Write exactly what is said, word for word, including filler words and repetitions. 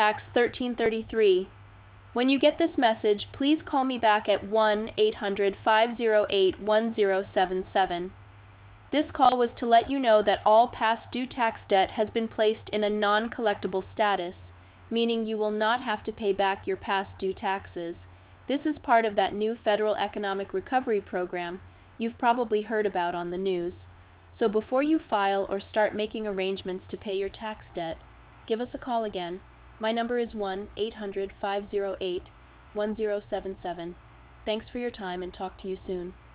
Tax thirteen thirty-three. When you get this message, please call me back at one eight hundred, five oh eight, one oh seven seven. This call was to let you know that all past due tax debt has been placed in a non-collectible status, meaning you will not have to pay back your past due taxes. This is part of that new federal economic recovery program you've probably heard about on the news. So before you file or start making arrangements to pay your tax debt, give us a call again. My number is one eight hundred, five oh eight, one oh seven seven. Thanks for your time and talk to you soon.